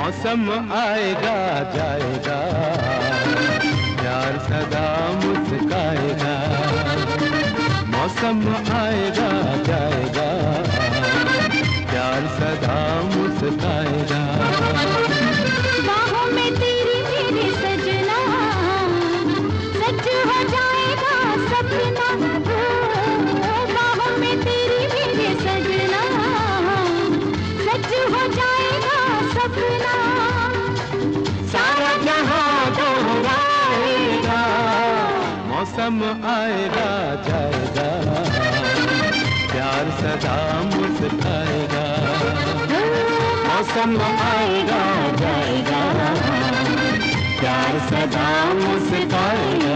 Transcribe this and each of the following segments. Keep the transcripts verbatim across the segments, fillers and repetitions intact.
मौसम आएगा जाएगा, प्यार सदा मुस्काएगा। मौसम आएगा जाएगा, प्यार सदा मुस्काएगा। बाहों में तेरी मेरे सजना, सच हो जाएगा सपना। बाहों में तेरी मेरे सजना, सच हो जाएगा सपना। सारा जहां दोहराएगा, मौसम आएगा जाएगा, प्यार सदा मुस्काएगा। मौसम आएगा जाएगा, प्यार सदा मुस्काएगा।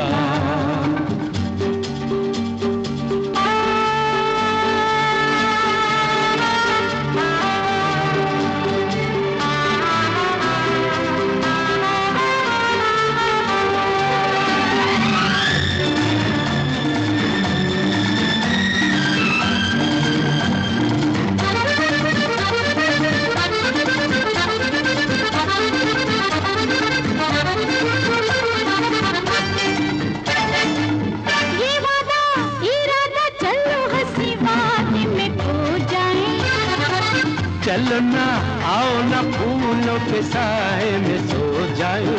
चलो ना आओ ना फूलों के साए में सो जाओ।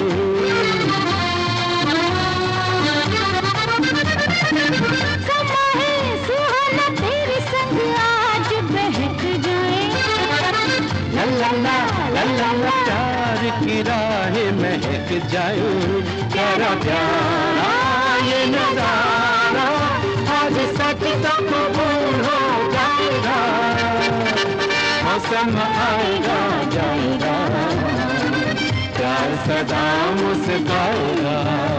समा है सुहाना तेरे संग आज बहक जाए। ला ला ला ला ला प्यार की राहें महक जाओ। प्यारा प्यारा ये नजारा आज सच तो कबूल हो जाएगा। मौसम आएगा जाएगा, प्यार सदा मुस्काएगा।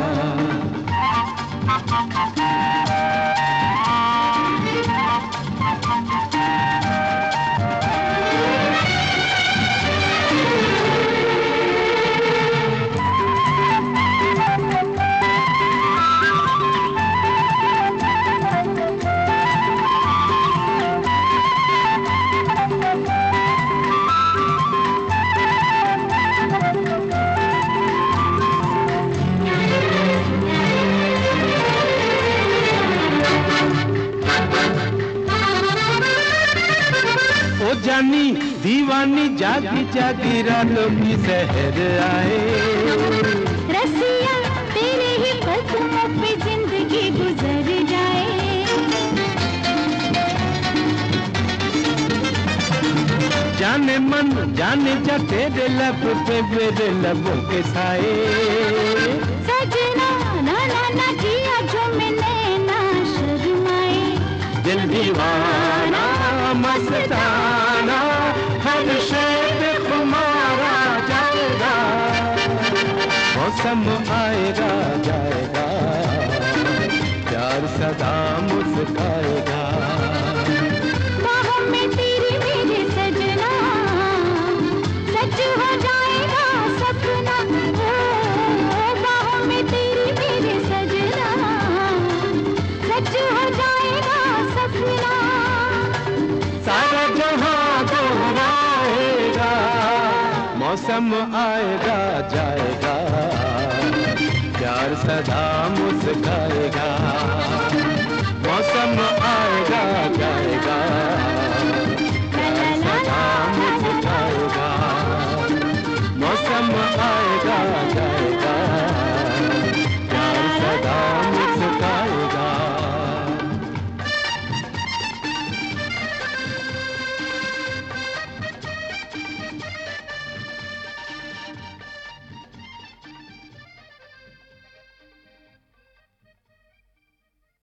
ओ जानी दीवानी जागी जागी रातों की सहर आए। रसिया तेरे ही कदमों पे जिंदगी गुजर जाए। जाने मन जाने जा तेरे लब पे मेरे लबों के साए। सजना ना ना ना जिया जो मैंने ना शर्माए। दिल दीवाना मस्ताना हर शय तुम्हारा जाएगा। मौसम आएगा जाएगा, प्यार सदा मुस्काएगा। बाहों में तेरी मेरे सजना, सच हो जाएगा सपना। बाहों में तेरी मेरे सजना, सच हो जाएगा सपना। सारा जहां दोहराएगा, मौसम आएगा जाएगा, प्यार सदा मुस्काएगा। मौसम आएगा जाएगा,